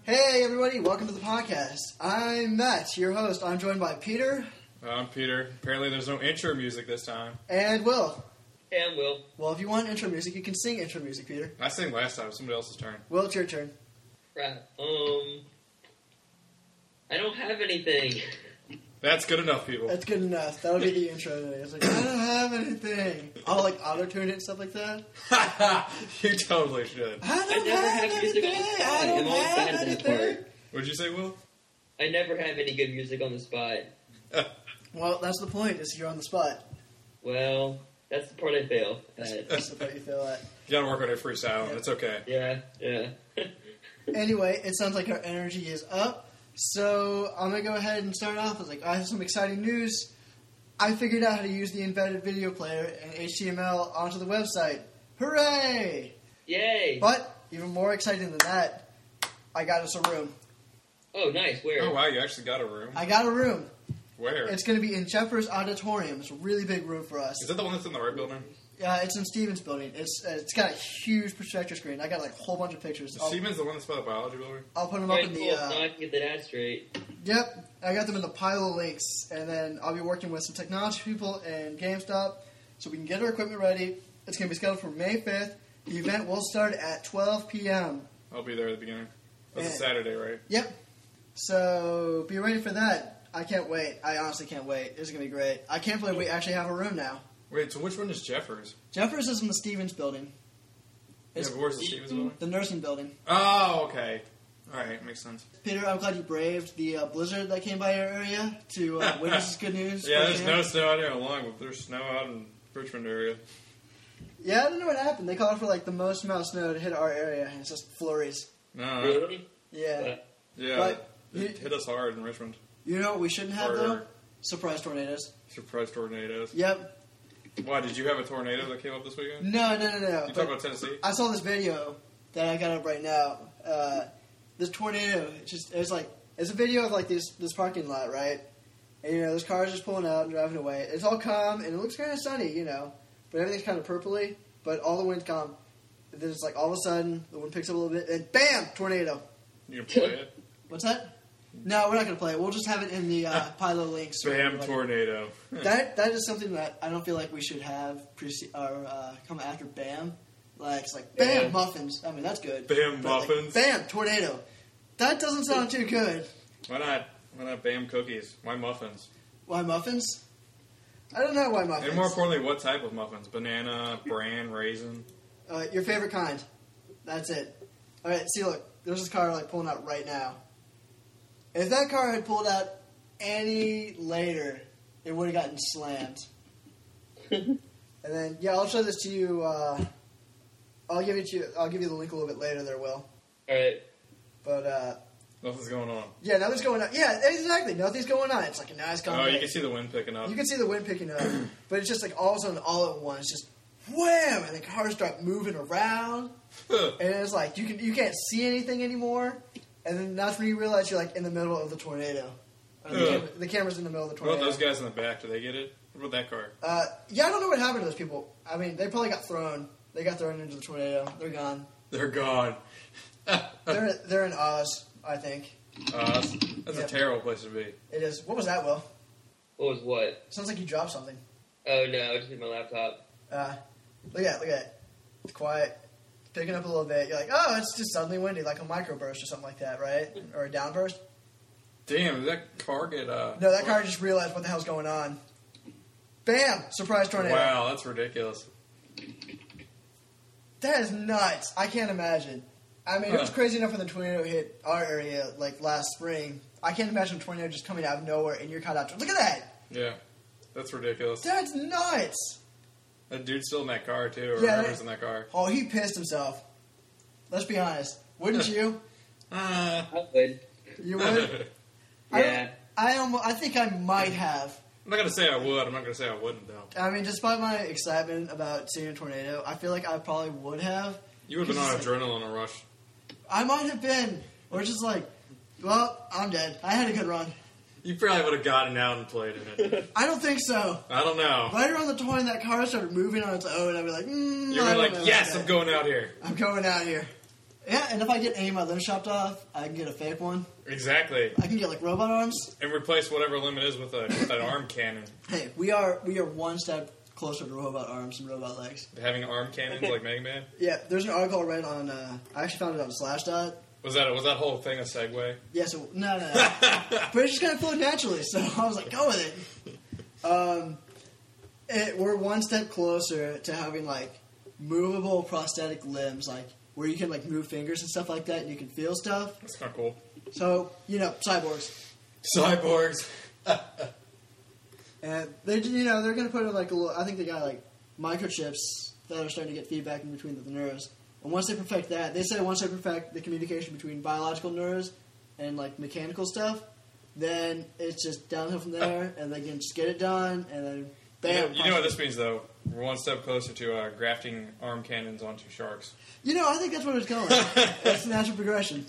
Hey everybody, welcome to the podcast. I'm Matt, your host. I'm joined by Peter. I'm Peter. Apparently there's no intro music this time. And Will. Hey, I'm Will. Well, if you want intro music, you can sing intro music, Peter. I sang last time. Somebody else's turn. Will, it's your turn. Right. I don't have anything. That's good enough, people. That's good enough. That'll be the intro today. It's like, I don't have anything. I'll like auto-tune it and stuff like that. You totally should. I don't never have have music anything. on the spot. I don't I'm always bad have at that anything. part. What'd you say, Will? I never have any good music on the spot. Well, that's the point, is you're on the spot. Well, that's the part I fail at. That's the part you feel at. You gotta work on your freestyle. It's okay. Yeah. Anyway, it sounds like our energy is up. So I'm going to go ahead and start off with I have some exciting news. I figured out how to use the embedded video player and HTML onto the website. Hooray! Yay! But even more exciting than that, I got us a room. Oh, nice. Where? Oh, wow, you actually got a room? I got a room. Where? It's going to be in Jeffers Auditorium. It's a really big room for us. Is that the one that's in the right building? It's in Stevens Building. It's got a huge projector screen. I got a whole bunch of pictures. Is Siemens the one that's by the biology building? I'll put them up Right, in cool. the... Now I can get that ad straight. Yep, I got them in the pile of links, and then I'll be working with some technology people and GameStop so we can get our equipment ready. It's going to be scheduled for May 5th. The event will start at 12 p.m. I'll be there at the beginning. That's a And- Saturday, right? Yep. So be ready for that. I can't wait. I honestly can't wait. It's going to be great. I can't believe we actually have a room now. Wait, so which one is Jeffers? Jeffers is in the Stevens Building. Yeah, It's but where's the Stevens building? the nursing building. Oh, okay. Alright, makes sense. Peter, I'm glad you braved the blizzard that came by our area to witness this good news. Yeah, there's firsthand. no snow out here along, but there's snow out in Richmond area. Yeah, I don't know what happened. They called for the most amount of snow to hit our area, and it's just flurries. No. Really? Yeah. Yeah, But it hit us hard in Richmond. You know what we shouldn't have, Or- though? Surprise tornadoes. Surprise tornadoes. Yep. Why, did you have a tornado that came up this weekend? No. You talking But about Tennessee? I saw this video that I got up right now. This tornado, it's a video of this parking lot, right? And there's cars just pulling out and driving away. It's all calm and it looks kind of sunny, but everything's kind of purpley. But all the wind's calm. And then it's all of a sudden the wind picks up a little bit and bam, tornado. You can play it? What's that? No, we're not gonna play it. We'll just have it in the pile of links. for Bam, everybody. tornado. That is something that I don't feel like we should have come after BAM. It's BAM Yeah. muffins. I mean, that's good. Bam, But, muffins. BAM tornado. That doesn't sound too good. Why not Bam cookies? Why muffins? Why muffins? I don't know why muffins. And more importantly, what type of muffins? Banana, bran, raisin? Your favorite kind. That's it. All right. See, look. There's this car pulling out right now. If that car had pulled out any later, it would have gotten slammed. And then, I'll show this to you. I'll give you the link a little bit later. There, Will. Alright. But Nothing's going on. nothing's going on. Yeah, exactly. Nothing's going on. It's a nice Oh, combination. you can see the wind picking up. You can see the wind picking up, but it's just all of a sudden, all at once, just wham, and the cars start moving around, and it's you can't see anything anymore, and then that's when you realize you're in the middle of the tornado. The camera's in the middle of the What tornado. about those guys in the back? Do they get it? What about that car? I don't know what happened to those people. I mean, they probably got thrown. They got thrown into the tornado. They're gone. They're gone. They're in Oz, I think. That's Yeah. a terrible place to be. It is. What was that, Will? What was what? Sounds like you dropped something. Oh, no. I just hit my laptop. Look at it. It's quiet. It's picking up a little bit. You're oh, it's just suddenly windy, like a microburst or something like that, right? Or a downburst. Damn, did that car get... No, that car just realized what the hell's going on. Bam! Surprise tornado. Wow, that's ridiculous. That is nuts. I can't imagine. I mean, it was crazy enough when the tornado hit our area, last spring. I can't imagine a tornado just coming out of nowhere and you're caught out. Look at that! Yeah, that's ridiculous. That's nuts! That dude's still in that car, too, or Yeah, whoever's in that car. Oh, he pissed himself. Let's be honest. Wouldn't you? I would. You would? Yeah. I think I might have. I'm not going to say I would. I'm not going to say I wouldn't, though. I mean, despite my excitement about seeing a tornado, I feel like I probably would have. You would have been on adrenaline rush. I might have been. Or just well, I'm dead. I had a good run. You probably would have gotten out and played in it. I don't think so. I don't know. Right around the time that car started moving on its own, I'd be like, You'd I be don't like, know yes, about I'm that. going out here. I'm going out here. Yeah, and if I get any of my limbs chopped off, I can get a fake one. Exactly. I can get like robot arms. And replace whatever limb it is with an arm cannon. Hey, we are one step closer to robot arms and robot legs. Having arm cannons like Mega Man. Yeah, there's an article I read on. I actually found it on Slashdot. Was that whole thing a segue? Yeah, so no, but it just kind of flowed naturally. So I was like, go with it. We're one step closer to having like movable prosthetic limbs, like where you can like move fingers and stuff like that, and you can feel stuff. That's kind of cool. So cyborgs. Cyborgs. And they're going to put in like a little. I think they got like microchips that are starting to get feedback in between the nerves. And once they perfect that, they say once they perfect the communication between biological nerves and like mechanical stuff, then it's just downhill from there, and they can just get it done, and then bam. You know what this means, though? We're one step closer to grafting arm cannons onto sharks. I think that's what it's going. That's the natural progression.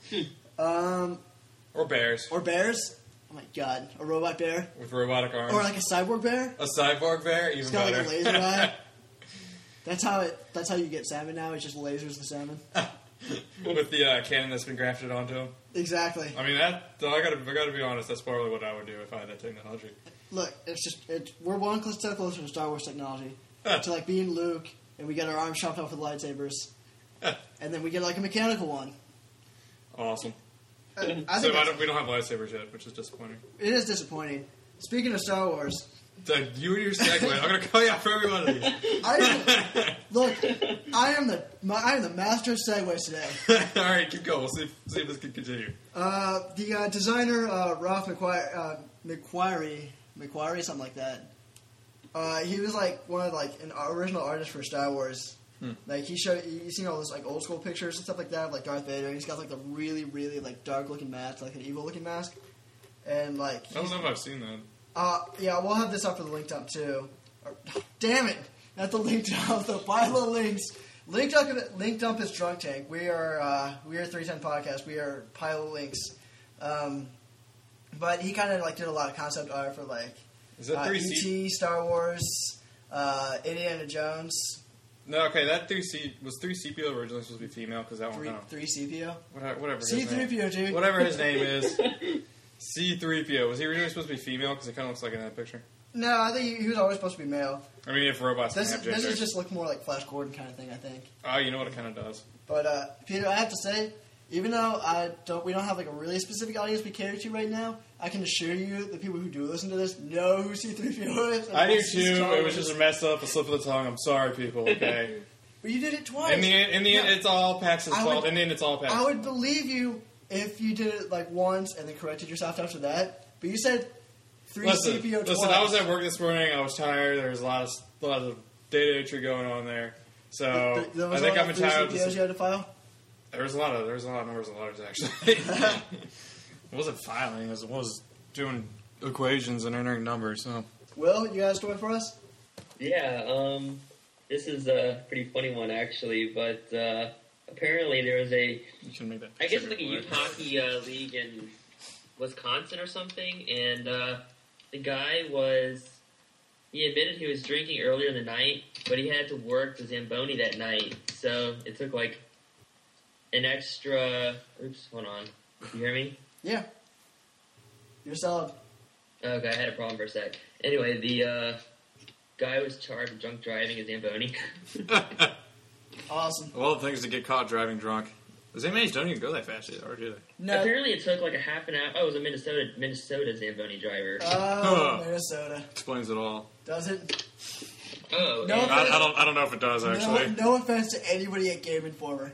Or bears. Or bears. Oh my god, a robot bear. With robotic arms. Or like a cyborg bear. A cyborg bear? Even It's got better. like a laser eye. That's how you get salmon now. It's just lasers the salmon. With the cannon that's been grafted onto him. Exactly. I mean, I gotta be honest, that's probably what I would do if I had that technology. Look, we're one step closer to Star Wars technology. To like being Luke, and we get our arms chopped off with lightsabers. And then we get like a mechanical one. Awesome. I think We don't have lightsabers yet, which is disappointing. it is disappointing. Speaking of Star Wars, You and your segue. I'm gonna call you out for every one of these. I am the master of segues today. All right, keep going. We'll see if this can continue. The designer Ralph McQuarrie, something like that. He was like one of like an original artist for Star Wars. Like you seen all those like old school pictures and stuff like that of like Darth Vader. He's got like the really really like dark looking mask, like an evil looking mask, and like I don't know if I've seen that. yeah, we'll have this up for the link dump too. Damn it, not the link dump, the pile of links. Link dump is Drunk Tank. We are 310 Podcast. We are pile of links. But he kind of like did a lot of concept art for like Is that 3C? E.T., Star Wars, Indiana Jones. No, okay, that 3C was 3CPO originally supposed to be female because that one. No. 3CPO. Whatever. His C3PO, name. dude. Whatever his name is. C3PO. Was he originally supposed to be female? Because it kind of looks like in that picture. No, I think he was always supposed to be male. I mean, if robots can This have gender. is just look more like Flash Gordon kind of thing, I think. Oh, you know what it kind of does. But Peter, I have to say, even though we don't have like a really specific audience we cater to right now, I can assure you the people who do listen to this know who C3PO is. I do too. It was just a mess up, a slip of the tongue. I'm sorry, people. Okay. But you did it twice. In the end, it's all Pax's fault. In the end, it's all Pax. I would believe you if you did it like once and then corrected yourself after that. But you said 3CPO twice. Listen, I was at work this morning. I was tired. There was a lot of data entry going on there. So I think I'm entitled to. CPOs you had to file. There was a lot of numbers and letters actually. It wasn't filing. It was doing equations and entering numbers. So. Will, you got a story for us? Yeah, this is a pretty funny one actually, but apparently there was You should make that. I guess it's like a youth hockey league in Wisconsin or something, and the guy he admitted he was drinking earlier in the night, but he had to work the Zamboni that night, so it took like an extra... Oops, hold on. You hear me? Yeah. You're solid. Okay, I had a problem for a sec. Anyway, the guy was charged with drunk driving a Zamboni. Awesome. Of all the things to get caught driving drunk. The Zambonis don't even go that fast, or do they? No. Apparently it took like a half an hour. Oh, it was a Minnesota Zamboni driver. Oh, Minnesota. Explains it all. Does it? Oh, No, and- I don't know if it does actually. No offense to anybody at Game Informer.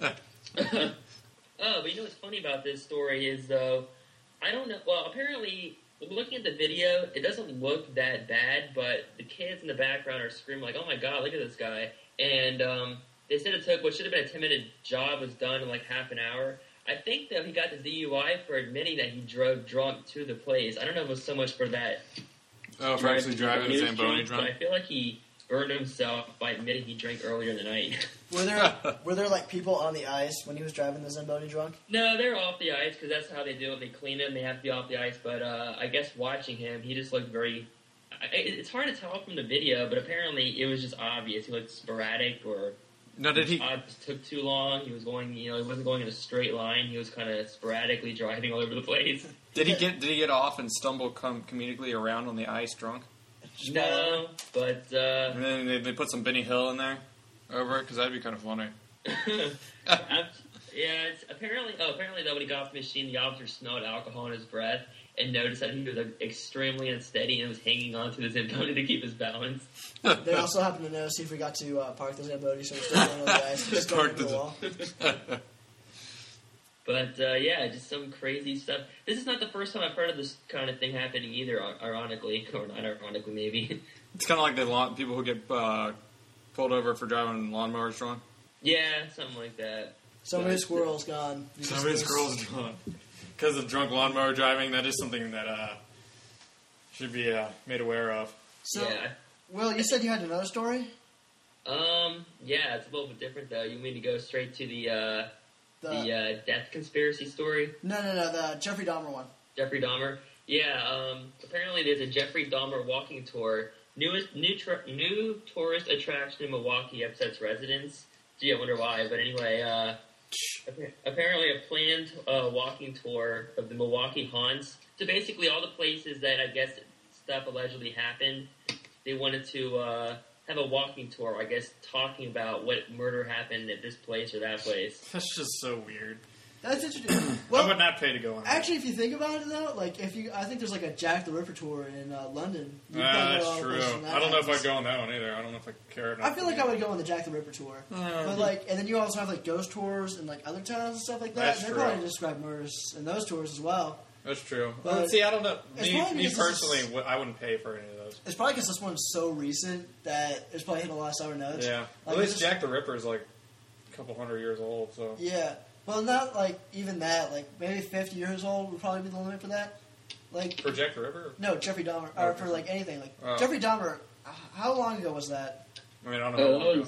Oh, but you know what's funny about this story is, though, I don't know. Well, apparently, looking at the video, it doesn't look that bad, but the kids in the background are screaming like, "Oh my god, look at this guy!" And they said it took what should have been a 10-minute job was done in like half an hour. I think that he got the DUI for admitting that he drove drunk to the place. I don't know if it was so much for that. Oh, for actually driving a Zamboni drunk. But I feel like he burned himself by admitting he drank earlier in the night. Were there like people on the ice when he was driving the Zamboni drunk? No, they're off the ice because that's how they do it. They clean them. They have to be off the ice. But I guess watching him, he just looked very... It's hard to tell from the video, but apparently it was just obvious. He looked sporadic or No, did he? Just took too long. He was going, he wasn't going in a straight line. He was kind of sporadically driving all over the place. Did he get off and stumble comedically around on the ice drunk? No, but And then they put some Benny Hill in there over it because that'd be kind of funny. yeah. Apparently though, when he got off the machine, the officer smelled alcohol in his breath and noticed that he was extremely unsteady and was hanging on to the Zamboni to keep his balance. They also happened to notice he forgot to park the Zamboni, so we're still on the ice. Just going into the wall. But yeah, just some crazy stuff. This is not the first time I've heard of this kind of thing happening either. Ironically, or not ironically, maybe. It's kind of like the people who get pulled over for driving lawnmowers drunk. Yeah, something like that. So many squirrels gone. So many squirrels gone because of drunk lawnmower driving. That is something that should be made aware of. So, yeah. Will, you said you had another story? Yeah, it's a little bit different though. You mean to go straight to the death conspiracy story? No, the Jeffrey Dahmer one. Jeffrey Dahmer? Yeah, apparently there's a Jeffrey Dahmer walking tour. New tourist attraction in Milwaukee upsets residents. Gee, I wonder why. But anyway, apparently a planned walking tour of the Milwaukee haunts. So basically all the places that I guess stuff allegedly happened, they wanted to have a walking tour, I guess, talking about what murder happened at this place or that place. That's just so weird. That's interesting. Well, I would not pay to go on. Actually, if you think about it, though, like I think there's like a Jack the Ripper tour in London. That's true. I don't know if I'd go on that one either. I don't know if I care. I feel like I would go on the Jack the Ripper tour, but like, and then you also have like ghost tours and like other towns and stuff like that. That's They true. probably describe murders in those tours as well. That's true. But See, I don't know. it's Me probably because personally, I wouldn't pay for any of those. It's probably because this one's so recent that it's probably hitting a lot of sour notes. Yeah. Like, At least Jack the Ripper is like a couple 100 years old, so. Yeah. Well, not like even that. Like maybe 50 years old would probably be the limit for that. Like For Jack the Ripper? no, Jeffrey Dahmer, or for like anything. Like Jeffrey Dahmer. How long ago was that? I mean, I don't know. That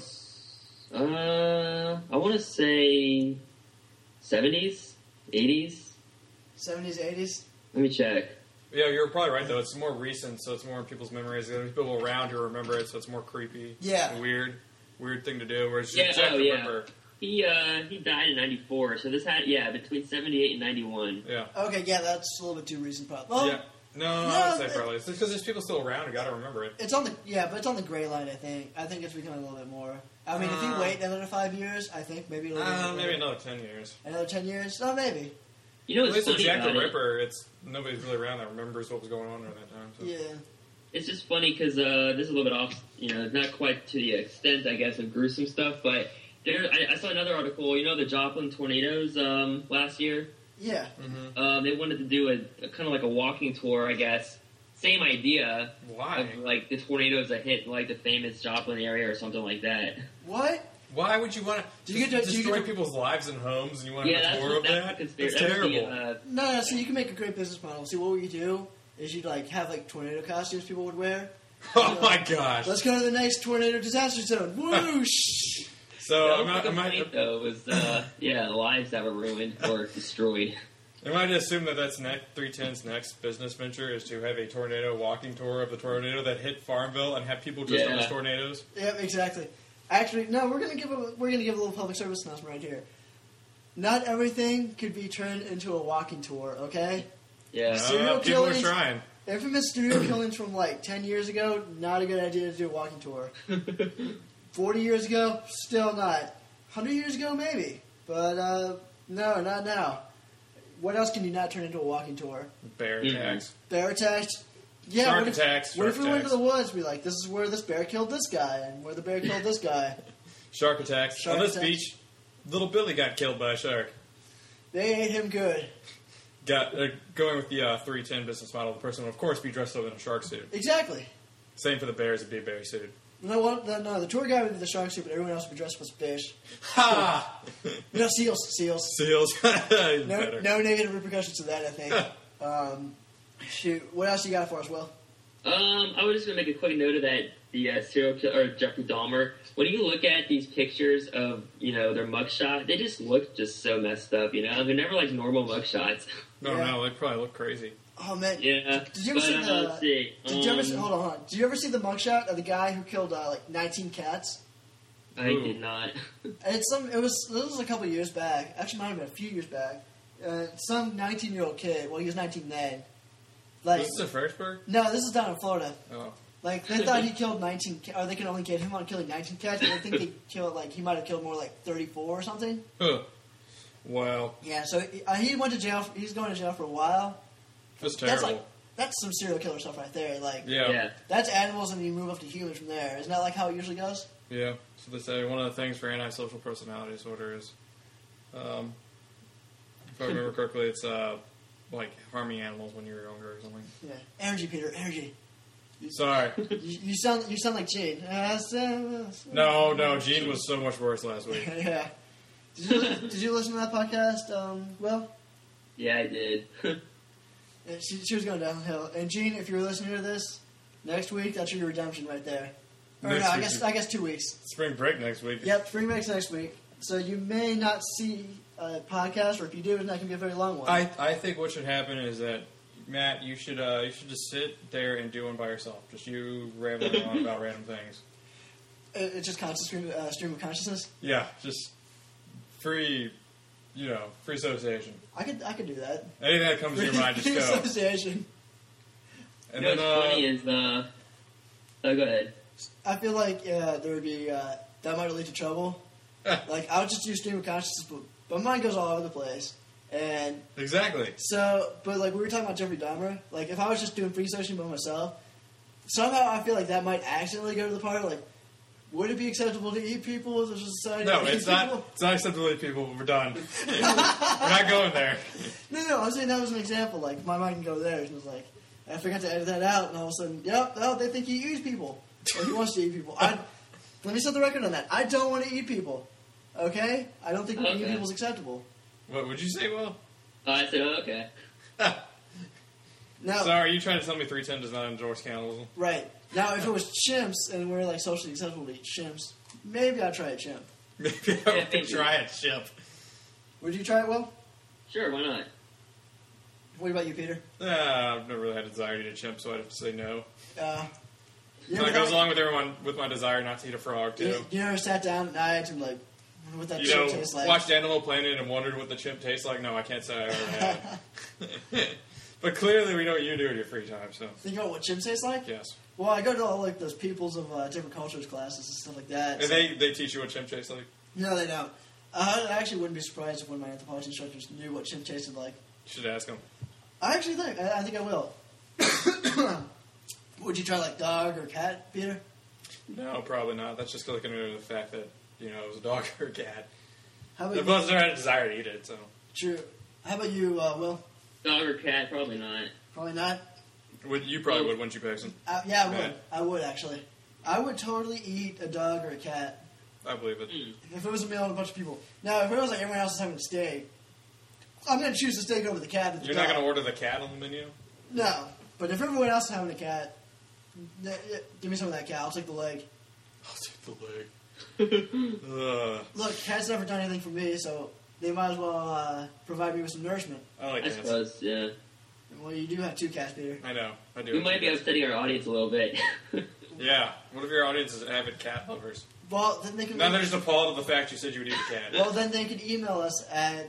was, I want to say 70s, 80s. 70s, 80s. Let me check. Yeah, you're probably right, though. It's more recent, so it's more in people's memories. There's people around who remember it, so it's more creepy. Yeah. And weird thing to do. Whereas Yeah, Jack the yeah. Ripper. He died in 94, so this had, between 78 and 91. Yeah. Okay, yeah, that's a little bit too recent, probably. Well, Yeah. No, I would say probably. It's because there's people still around who got to remember it. it's on the but it's on the gray line. I think it's becoming a little bit more. I mean, if you wait another 5 years, I think maybe Maybe another 10 years. another 10 years. Oh, maybe. You know At what's least with funny Jack the about it? Ripper, it's nobody's really around that remembers what was going on during that time. So. Yeah. It's just funny because this is a little bit off, not quite to the extent, I guess, of gruesome stuff, but I saw another article, the Joplin tornadoes last year. Yeah. They wanted to do a kind of like a walking tour, I guess. Same idea. Why? Of, like, the tornadoes that hit, like, the famous Joplin area or something like that. What? Why would you want Do to you get to- destroy people's lives and homes and you want to have a tour of that? That's That's the terrible. No, so you can make a great business model. See, what we do is you'd like have like tornado costumes people would wear. Oh my gosh. Let's go to the next tornado disaster zone. Whoosh! So that was the complaint, though, was, lives that were ruined or destroyed. am I to assume that that's 310's next business venture is to have a tornado walking tour of the tornado that hit Farmville and have people dressed up as tornadoes? Yep, exactly. Actually, no, we're gonna give a little public service announcement right here. Not everything could be turned into a walking tour, okay? Yeah. Serial People are killings- trying. Infamous serial killings from like 10 years ago, not a good idea to do a walking tour. 40 years ago, still not. 100 years ago, maybe. But, no, not now. What else can you not turn into a walking tour? Bear attacks. Bear attacks? Yeah. Shark what if, attacks. What if Shark we went to attacks. the woods? Be like, this is where this bear killed this guy, and where the bear killed this guy. Shark attacks. Shark On this attacks. beach, little Billy got killed by a shark. They ate him good. Going with the 310 business model, the person would, of course, be dressed up in a shark suit. Exactly. Same for the bears, it'd be a bear suit. You know what? No, the tour guide would be the shark suit, but everyone else would be dressed up as fish. Ha! No, seals. Seals. Even better. No negative repercussions to that, I think. Shoot, what else you got for us, Will? I was just going to make a quick note of that, the serial killer, or Jeffrey Dahmer. When you look at these pictures of, their mugshot, they just look just so messed up, They're never like normal mugshots. No, they probably look crazy. Oh, man. Yeah. Did you ever see the... let's see. Did you ever see, hold on. Did you ever see the mugshot of the guy who killed, 19 cats? I did not. This was a couple years back. Actually, might have been a few years back. Some 19-year-old kid. Well, he was 19 then. Like, Was this in Fredericksburg? no, this is down in Florida. Oh. Like, they thought he killed 19, or they could only get him on killing 19 cats, but I think they killed, like, he might have killed more like 34 or something. Huh. Wow. Yeah, so he went to jail. He's going to jail for a while. That's That's terrible. That's some serial killer stuff right there. Like, Yeah. that's animals, and you move up to humans from there. Isn't that like how it usually goes? Yeah. So they say one of the things for antisocial personality disorder is, if I remember correctly, it's like harming animals when you're younger or something. Yeah. Energy, Peter. Energy. Sorry. You sound like Gene. No, Gene was so much worse last week. Yeah. Did you listen to that podcast? Well, Yeah, I did. yeah, she was going downhill. And Gene, if you're listening to this next week, that's your redemption right there. Or Next no, week. I guess 2 weeks. Spring break next week. Yep, spring break's next week. So you may not see a podcast, or if you do, it's not going to be a very long one. I think what should happen is that Matt, you should just sit there and do one by yourself. Just you rambling on about random things. It's just constant stream of consciousness. Yeah, just free association. I could do that. Anything that comes to your mind, just Free go. association. And You know then, what's funny is Oh, go ahead. I feel like there would be that might lead to trouble. Like I would just do stream of consciousness, but mine goes all over the place. And exactly. so, but like we were talking about Jeffrey Dahmer. Like if I was just doing free association by myself, somehow I feel like that might accidentally go to the part. Like, would it be acceptable to eat people as a society? No, to eat it's not. people? It's not acceptable to eat people. We're done. We're not going there. No, I'm saying that was an example. Like my mind can go there. It was like I forgot to edit that out, and all of a sudden, they think he eats people. Or he wants to eat people. Let me set the record on that. I don't want to eat people. Okay? I don't think eating people is acceptable. What would you say, Will? I said, okay. Now, So are you trying to tell me 310 does not endorse cannibalism? right. Now, if it was chimps and we're like socially acceptable to eat chimps, maybe I'd try a chimp. Maybe I would try a chip. Would you try it, Will? Sure, why not? What about you, Peter? I've never really had a desire to eat a chimp, so I'd have to say no. You That goes along with my desire not to eat a frog, too. You ever sat down at night and like, what that You chimp know, tastes like? watched Animal Planet and wondered what the chimp tastes like? No, I can't say I ever have. But clearly we know what you do in your free time, so Think about what chimps taste like? yes. Well, I go to all like those peoples of different cultures classes and stuff like that. And they teach you what chimp tastes like? No, they don't. I actually wouldn't be surprised if one of my anthropology instructors knew what chimp tasted like. You should ask them. I actually think I will. Would you try like dog or cat, Peter? No, probably not. That's just looking at the fact that, it was a dog or a cat. How The about both never had a desire to eat it, so. True. How about you, Will? Dog or cat? Probably not. Probably not. You probably would, wouldn't you, Paxton? Yeah, I would. Right. I would actually. I would totally eat a dog or a cat I believe it. if it was a meal and a bunch of people. Now, if it was like everyone else is having a steak, I'm going to choose the steak over the cat. And the You're not dog. going to order the cat on the menu? No, but if everyone else is having a cat, give me some of that cat. I'll take the leg. I'll take the leg. Look, cat's never done anything for me, so they might as well provide me with some nourishment. I like I cats. suppose, yeah. Well, you do have two cats, Peter. I know. I do. We might be upsetting our audience a little bit. Yeah. What if your audience is avid cat lovers? Well, then they can. Now they're just appalled at the fact you said you would eat a cat. Well, then they can email us at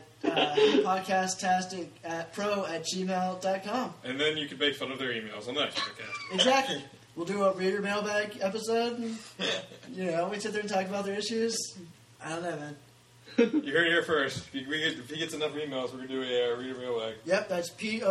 podcasttastic@pro@gmail.com. And then you could make fun of their emails on that podcast. Exactly. We'll do a reader mailbag episode. And, we sit there and talk about their issues. I don't know, man. You heard it here first. If he gets enough emails, we're going to do a reader mailbag. Yep, that's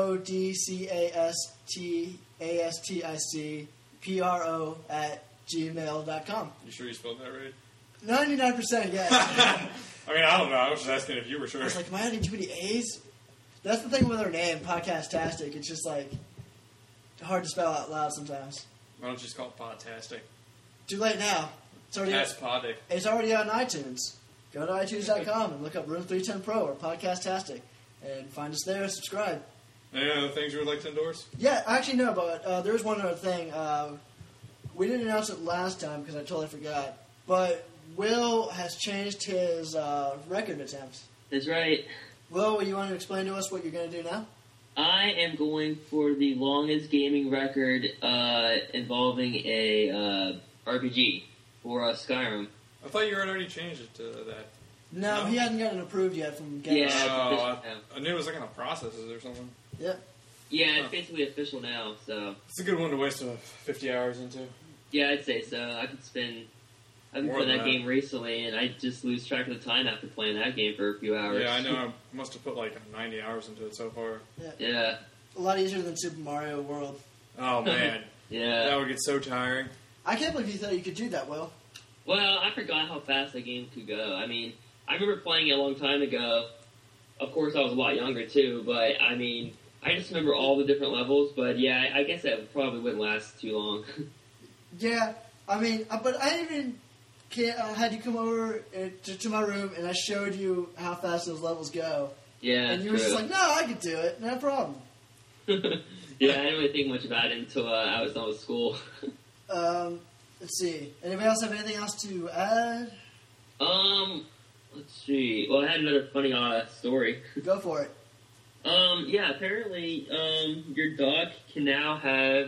podcastasticpro@gmail.com. You sure you spelled that right? 99%, yeah. I mean, I don't know. I was just asking if you were sure. I was like, am I adding too many A's? That's the thing with our name, Podcastastic. It's just like hard to spell out loud sometimes. Why don't you just call it Podtastic? Too late now. That's Podic. It's already on iTunes. Go to iTunes.com and look up Room 310 Pro or Podcastastic and find us there and subscribe. Any other things you would like to endorse? Yeah, actually, no, but there's one other thing. We didn't announce it last time because I totally forgot. But Will has changed his record attempts. That's right. Will, you want to explain to us what you're going to do now? I am going for the longest gaming record involving a RPG for Skyrim. I thought you had already changed it to that. No, he hadn't gotten approved yet from Guinness. Yeah. it's official now. I knew it was like in the processes or something. Yep. Yeah, it's basically official now, so... It's a good one to waste 50 hours into. Yeah, I'd say so. I could spend... I've been More playing than that that. game recently, and I just lose track of the time after playing that game for a few hours. Yeah, I know. I must have put like 90 hours into it so far. Yeah. A lot easier than Super Mario World. Oh, man. Yeah. That would get so tiring. I can't believe you thought you could do that, Will. Well, I forgot how fast that game could go. I mean, I remember playing it a long time ago. Of course, I was a lot younger, too, but, I mean, I just remember all the different levels, but, yeah, I guess that probably wouldn't last too long. Yeah, I mean, but I even had you come over to my room, and I showed you how fast those levels go. Yeah, And you were true. just like, no, I could do it. No problem. Yeah, I didn't really think much about it until I was done with school. Let's see. Anybody else have anything else to add? Let's see. Well, I had another funny story. Go for it. Yeah, apparently, your dog can now have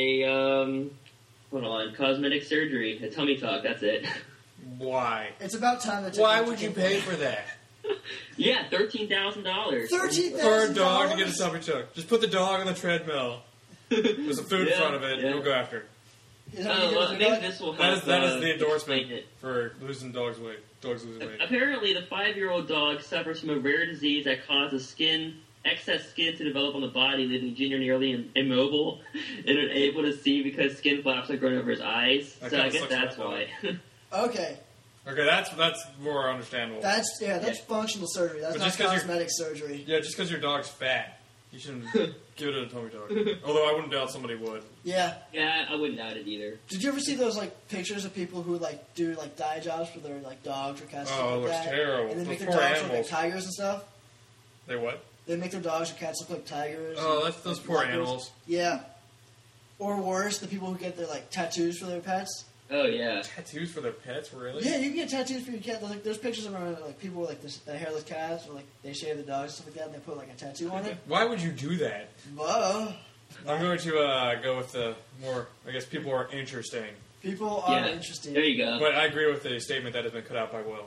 a, cosmetic surgery, a tummy tuck, that's it. Why? It's about time that. Why would you pay for that? Yeah, $13,000. $13,000 For a dog to get a tummy tuck. Just put the dog on the treadmill. With some food in Yeah, front of it, yeah. you'll go after it. Is that what you do with your Maybe dog? this will That help. is the explain endorsement it. for losing dogs weight. Dogs losing weight. Apparently, the 5-year-old dog suffers from a rare disease that causes excess skin to develop on the body, leaving Junior nearly immobile and unable to see because skin flaps are growing over his eyes. That So I kinda guess sucks that's for why. that Okay, Okay, that's more understandable. that's functional surgery. That's But not just 'cause you're- cosmetic surgery. Yeah, just because your dog's fat, you shouldn't give it a tummy tuck. Although I wouldn't doubt somebody would. Yeah. Yeah, I wouldn't doubt it either. Did you ever see those like pictures of people who like do like dye jobs for their like dogs or cats? Oh, stuff it like looks that? terrible. And they Those make their poor dogs animals. look like tigers and stuff. They what? They make their dogs or cats look like tigers. Oh, and, that's those like, poor leopards. animals. Yeah. Or worse, the people who get their like tattoos for their pets. Oh, yeah. Tattoos for their pets, really? Yeah, you can get tattoos for your cat. Like, there's pictures of like people with like the hairless cats, or like they shave the dogs and stuff like that, and they put like a tattoo on it. Why would you do that? Whoa. I'm going to go with the more, I guess people are interesting. People are Yeah. interesting. There you go. But I agree with the statement that has been cut out by Will.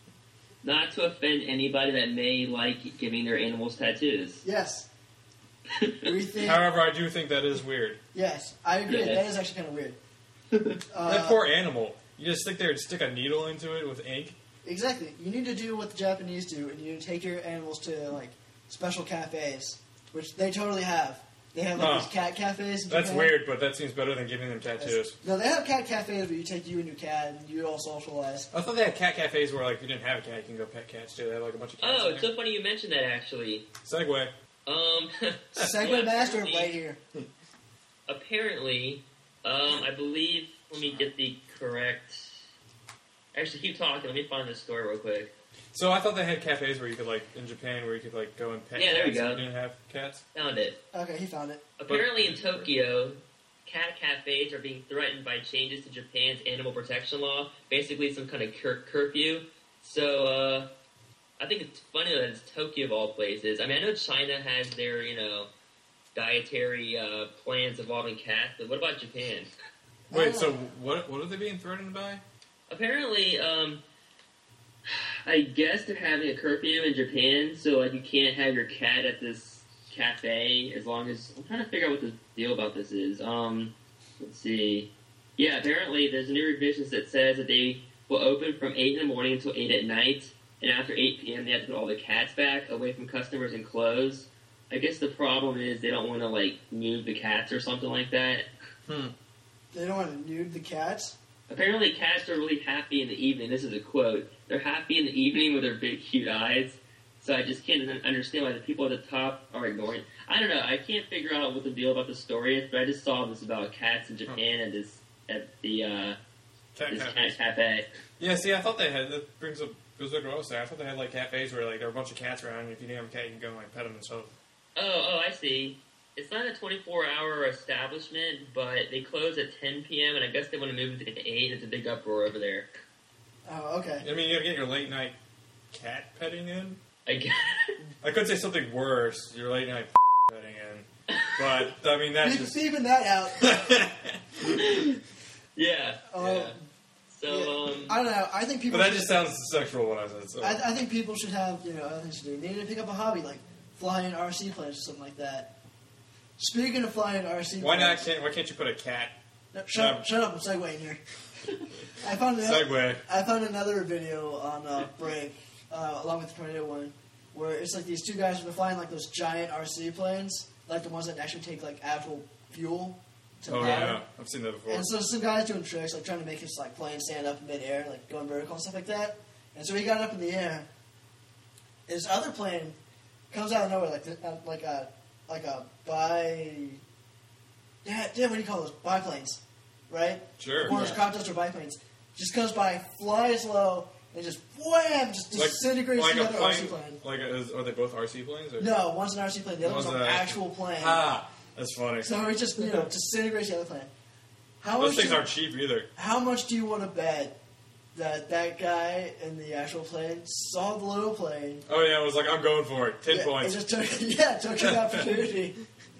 Not to offend anybody that may like giving their animals tattoos. Yes. We think. However, I do think that is weird. Yes, I agree. Yes. That is actually kind of weird. That poor animal. You just stick there and stick a needle into it with ink. Exactly. You need to do what the Japanese do, and you need to take your animals to like special cafes, which they totally have. They have like Huh. these cat cafes. In That's Japan. weird, but that seems better than giving them tattoos. No, they have cat cafes where you take you and your cat, and you all socialize. I thought they had cat cafes where, like, if you didn't have a cat, you can go pet cats too. They have, like, a bunch of cats. Oh, in it's there. so funny you mentioned that, actually. Segway. Segway Yeah, master apparently- right here. Apparently, I believe, let me get the correct... Actually, keep talking. Let me find this story real quick. So I thought they had cafes where you could, like, in Japan, where you could, like, go and pet Yeah, there cats you go. if you didn't have cats. Found it. Okay, he found it. Apparently in Tokyo, cat cafes are being threatened by changes to Japan's animal protection law, basically some kind of curfew. So, I think it's funny that it's Tokyo of all places. I mean, I know China has their, dietary plans involving cats, but what about Japan? Wait, Oh. so what are they being threatened by? Apparently, I guess they're having a curfew in Japan, so like you can't have your cat at this cafe as long as I'm trying to figure out what the deal about this is. Let's see. Yeah, apparently there's new revisions that says that they will open from 8 in the morning until 8 at night, and after 8 p.m. they have to put all the cats back away from customers and close. I guess the problem is they don't want to like move the cats or something like that. They don't want to nude the cats. Apparently, cats are really happy in the evening. This is a quote. They're happy in the evening with their big, cute eyes. So I just can't understand why the people at the top are ignoring. I don't know. I can't figure out what the deal about the story is, but I just saw this about cats in Japan at the Cat this cafes. cat cafe. Yeah, see, I thought they had. That goes back to what I was saying. I thought they had like cafes where like there were a bunch of cats around, and if you didn't have a cat, you can go and like pet them and stuff. Oh, I see. It's not a 24-hour establishment, but they close at 10 p.m., and I guess they want to move it to 8. It's a big uproar over there. Oh, okay. I mean, you gotta get your late night cat petting in. I guess. I could say something worse. Your late night petting in, but I mean that's just. Even that out. Yeah. Oh. Yeah. So, I don't know. I think people. But that just sounds sexual when I said so. I think people should have other things to do. They need to pick up a hobby like flying RC planes or something like that. Speaking of flying RC planes, why can't you put a cat? No, shut up! I'm segueing here. I found another video on Break, along with the tornado one, where it's like these two guys who are flying like those giant RC planes, like the ones that actually take like actual fuel to power. Yeah, I've seen that before. And so some guys doing tricks, like trying to make his like plane stand up in midair, like going vertical and stuff like that. And so he got up in the air. His other plane comes out of nowhere, what do you call those? Biplanes, right? Sure. One of those crop duster biplanes. Just comes by, flies low, and just wham, just disintegrates the other RC plane. Are they both RC planes? Or? No, one's an RC plane, the other one's an actual plane. Ah, that's funny. So he just disintegrates the other plane. Those things aren't cheap either. How much do you want to bet that guy in the actual plane saw the little plane? Oh yeah, it was like, I'm going for it. 10 points. It just took an opportunity.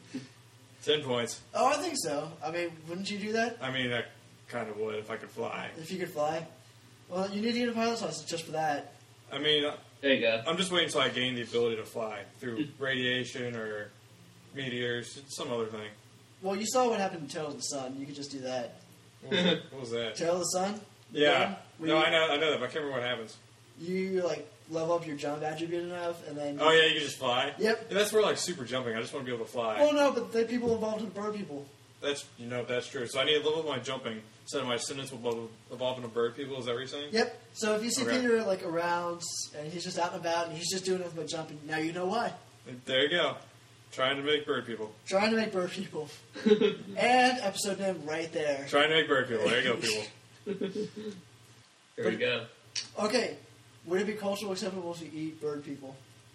10 points. Oh, I think so. I mean, wouldn't you do that? I mean, I kind of would if I could fly. If you could fly? Well, you need to get a pilot's license just for that. I mean, there you go. I'm just waiting until I gain the ability to fly through radiation or meteors, some other thing. Well, you saw what happened to Tale of the Sun. You could just do that. What was that? Tale of the Sun? Yeah. No, I know that, but I can't remember what happens. You, level up your jump attribute enough, and then... Oh, yeah, you can just fly? Yep. Yeah, that's for, super jumping. I just want to be able to fly. Well, no, but the people involved in bird people. That's true. So I need to level up my jumping so that my ascendants will evolve into bird people. Is that what you're saying? Yep. So if you see Peter, around, and he's just out and about, and he's just doing nothing but jumping, now you know why. There you go. Trying to make bird people. Trying to make bird people. And episode name right there. Trying to make bird people. There you go, people. There we go. Okay. Would it be culturally acceptable to eat bird people?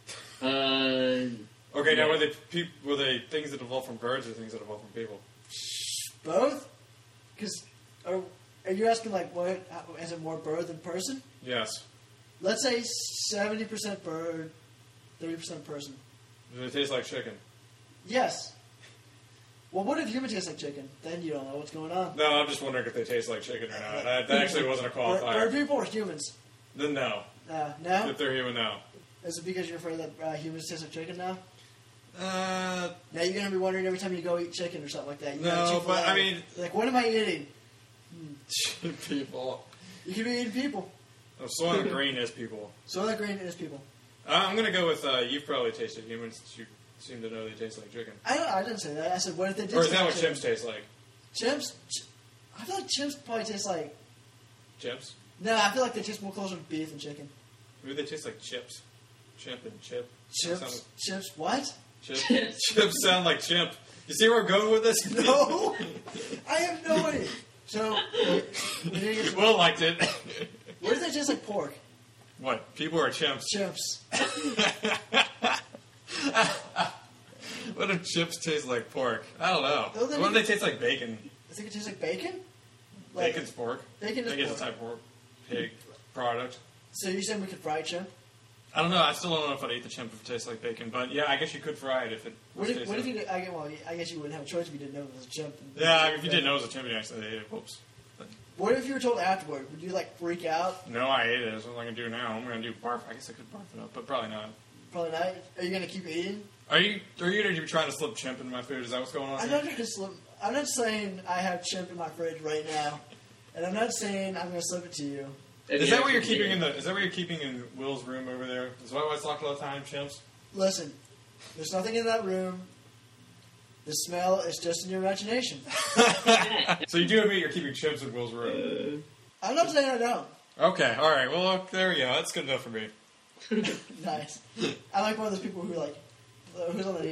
Okay, now were they things that evolve from birds or things that evolve from people? Both? Because are you asking what is it more bird than person? Yes. Let's say 70% bird, 30% person. Do they taste like chicken? Yes. Well, what if humans taste like chicken? Then you don't know what's going on. No, I'm just wondering if they taste like chicken or not. That actually wasn't a qualifier. Bird people or humans? Then no. No? If they're human, no. Is it because you're afraid that humans taste like chicken now? Now you're going to be wondering every time you go eat chicken or something like that. No, but I mean... what am I eating? People. You could be eating people. Oh, Soylent Green is people. Soylent Green is people. I'm going to go with you've probably tasted humans. You seem to know they taste like chicken. I didn't say that. I said, what if they taste like chicken? Or is that what chimps taste like? Chimps? I feel like chimps probably taste like... Chips? No, I feel like they taste more closer to beef than chicken. Maybe they taste like chips. Chimp and chip. Chips? Chips? What? Chips sound like chimp. You see where I'm going with this? No! I have no idea. So, Will liked it. What if they taste like pork? What? People are chimps. Chips. What if chips taste like pork? I don't know. What if they taste like bacon? I think it tastes like bacon? Bacon's pork. Bacon is a type of pork. Pig product. So you saying we could fry chimp? I don't know. I still don't know if I'd eat the chimp if it tastes like bacon. But yeah, I guess you could fry it if it What if you did, I guess you wouldn't have a choice if you didn't know it was a chimp. Yeah, if you didn't know it was a chimp, you actually ate it. Whoops. What if you were told afterward? Would you freak out? No, I ate it. That's what I'm going to do now. I'm going to do barf. I guess I could barf it up, but probably not. Probably not. Are you going to keep eating? Are you going to be trying to slip chimp into my food? Is that what's going on? I'm not trying to slip. I'm not saying I have chimp in my fridge right now, and I'm not saying I'm going to slip it to you. Is that what you're keeping in Is that what you're keeping in Will's room over there? Is that why it's locked all the time, chimps? Listen, there's nothing in that room. The smell is just in your imagination. So you do admit you're keeping chimps in Will's room? I'm not saying I don't. Okay, all right. Well, there we go. That's good enough for me. Nice. I like one of those people who who's on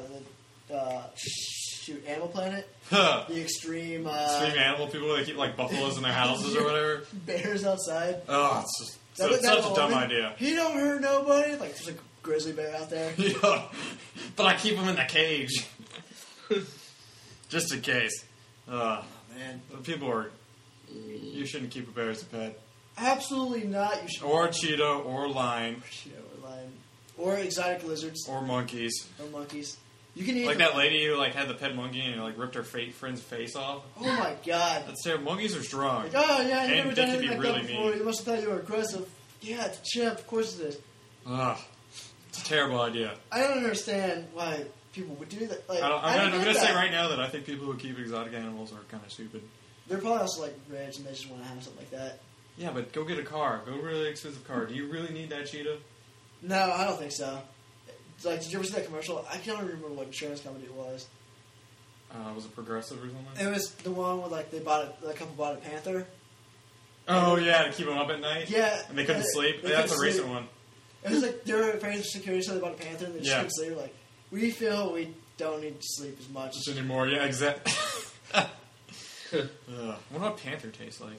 the Animal Planet. The extreme animal people. They keep buffaloes in their houses or whatever. Bears outside. Oh, it's just such a dumb idea. He don't hurt nobody. There's a grizzly bear out there. Yeah, but I keep him in the cage just in case. Oh man, people are. You shouldn't keep a bear as a pet. Absolutely not. You should. Or cheetah, or lion. Or exotic lizards. Or monkeys. Or monkeys. You can eat Like them. that lady who like had the pet monkey and like ripped her friend's face off. Oh my god. That's terrible. Monkeys are strong. Like, oh yeah, you And never they done can anything be like really that before. mean. You must have thought you were aggressive. Yeah, it's a chimp. Of course it is. Ugh. It's a terrible idea. I don't understand why people would do that. Like, I'm get gonna say that. right now that I think people who keep exotic animals are kind of stupid. They're probably also like rich and they just want to have something like that. Yeah, but go get a car. Go really expensive car. Do you really need that cheetah? No, I don't think so. It's like, did you ever see that commercial? I can't remember what insurance company it was. Was it Progressive or something? It was the one where like a couple bought a panther. Oh yeah, to keep them up at night. Yeah, And they couldn't sleep. they Yeah, that's a couldn't recent sleep. one. It was like they were afraid of security, so they bought a panther and they just Yeah. couldn't sleep. Like, we feel we don't need to sleep as much. Just anymore. Yeah, exactly. What do a panther taste like?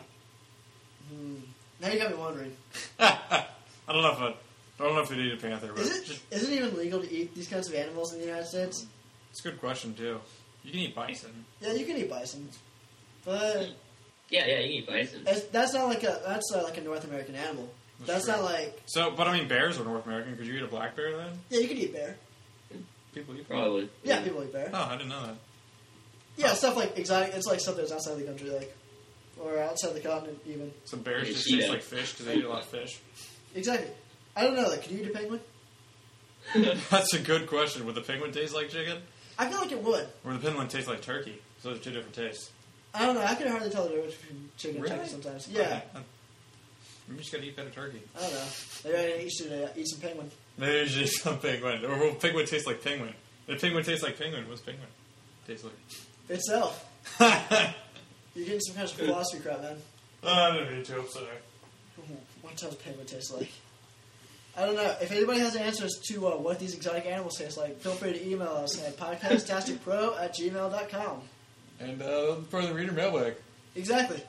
Now you got me wondering. I don't know if you'd eat a panther, but Is it even legal to eat these kinds of animals in the United States? it's a good question too. You can eat bison. Yeah, you can eat bison, but Yeah, you can eat bison. that's not like a North American animal. That's true. not like So, but I mean, bears are North American. Could you eat a black bear then? yeah, you can eat bear. People eat bear. Probably. Yeah, people eat bear. Oh, I didn't know that. Yeah, stuff like exotic. It's like stuff that's outside the country, like or outside the continent even. So bears You just see taste that. like fish because they eat a lot of fish. Exactly. I don't know. Like, can you eat a penguin? That's a good question. Would the penguin taste like chicken? I feel like it would. Or the penguin taste like turkey? So there's two different tastes. I don't know. I can hardly tell the difference between chicken and Really? turkey sometimes. Yeah. Maybe you just gotta eat better turkey. I don't know. Maybe I should eat some penguin. Maybe you should eat some penguin. Or will penguin taste like penguin? If penguin tastes like penguin, what's penguin taste like? Itself. You're getting some kind of philosophy crap, man. I didn't mean to. I'm sorry. What does penguin taste like? I don't know. If anybody has answers to what these exotic animals taste like, feel free to email us at podcastasticpro@gmail.com. And for the reader mailbag. Exactly.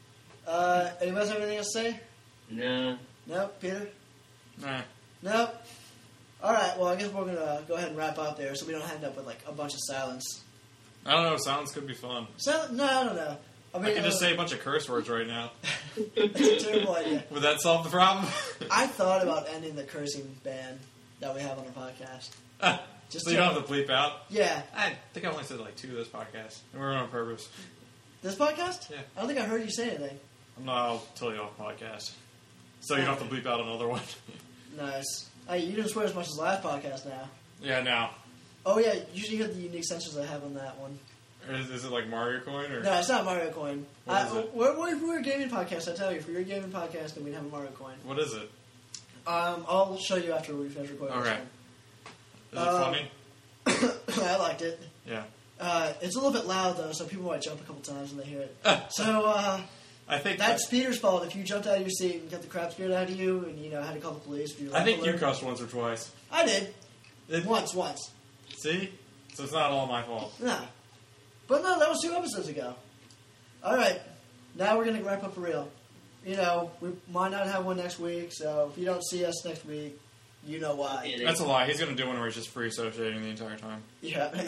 Anybody have anything else to say? No. Nope. Peter? Nah. Nope. Alright, well, I guess we're going to go ahead and wrap up there so we don't end up with, like, a bunch of silence. I don't know. Silence could be fun. No, I don't know. I mean, I can just say a bunch of curse words right now. it's a terrible idea. Would that solve the problem? I thought about ending the cursing ban that we have on our podcast. So you don't have to bleep out? Yeah. I think I only said like 2 of this podcast. And we're on purpose. This podcast? Yeah. I don't think I heard you say anything. I'll tell you off podcast. So you don't have to bleep out another one. Nice. Hey, you didn't swear as much as the last podcast now. Yeah, now. Oh, yeah. Usually you have the unique censors I have on that one. Is it like Mario Coin? Or? No, it's not Mario Coin. What is it? If we were a gaming podcast, I tell you, if we were a gaming podcast, then we'd have a Mario Coin. What is it? I'll show you after we finish recording. Okay. This Is it funny? one. I liked it. Yeah. It's a little bit loud, though, so people might jump a couple times when they hear it. So, I think that's Peter's fault if you jumped out of your seat and got the crap scared out of you and, had to call the police. For your I think you alert. cussed once or twice. I did. It- Once. See? So it's not all my fault. Nah. But no, that was 2 episodes ago. Alright. Now we're going to wrap up for real. We might not have one next week, so if you don't see us next week, you know why. Yeah, That's a lie. He's going to do one where he's just free associating the entire time. Yeah.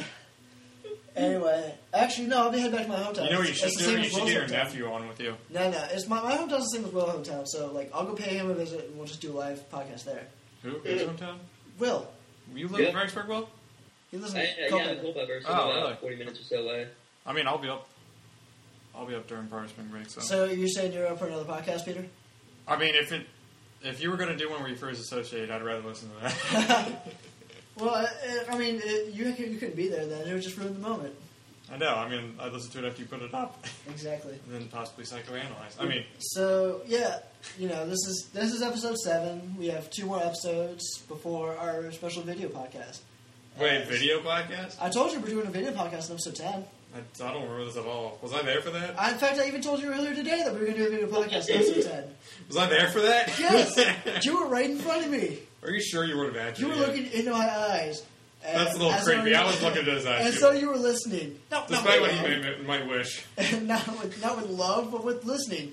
Anyway, actually, no, I'll be heading back to my hometown. You know what you It's should the do? same You as should Will's get your hometown. nephew on with you. No, it's my hometown's the same as Will's hometown, so I'll go pay him a visit and we'll just do a live podcast there. Who? Who's hometown? Will, You live in Yeah. Fredericksburg, Will? he lives in Yeah, I'm Culpeper. in Culpeper, so Oh, about really? 40 minutes or so away. I mean, I'll be up. I'll be up during part of spring break. So you're saying you're up for another podcast, Peter? I mean, if you were going to do one where you first associate, I'd rather listen to that. Well, you couldn't be there then. It would just ruin the moment. I know. I mean, I'd listen to it after you put it up, Exactly. and then possibly psychoanalyze. I mean, So yeah, this is episode 7. We have 2 more episodes before our special video podcast. wait, video podcast? I told you we're doing a video podcast in episode 10. I don't remember this at all. Was I there for that? In fact, I even told you earlier today that we were going to do a video podcast in episode 10. Was I there for that? Yes! You were right in front of me. Are you sure you would have answered? You were it? looking into my eyes. And That's a little as creepy. I was looking into his eyes And too. so you were listening. Despite what he might wish. not with love, but with listening.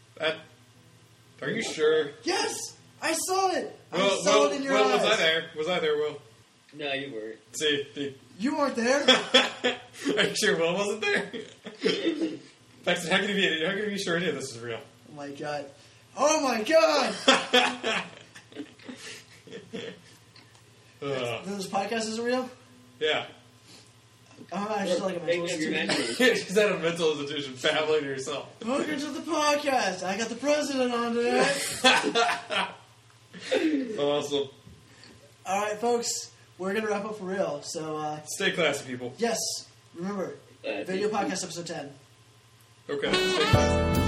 Are you sure? Yes! I saw it! Well, I saw it in your eyes. was I there? Was I there, Will? No, you weren't. See, You weren't there? are you sure Will wasn't there? Paxton, how can you be sure any of this is real? Oh my god. Oh my god! This podcast isn't real? Yeah. I just like a mental Making up your institution. memories. She's at a mental institution babbling to herself. Welcome to the podcast. I got the president on today. Awesome. All right, folks. We're going to wrap up for real. So, Stay classy, people. yes. Remember, video podcast episode 10. Okay, stay classy.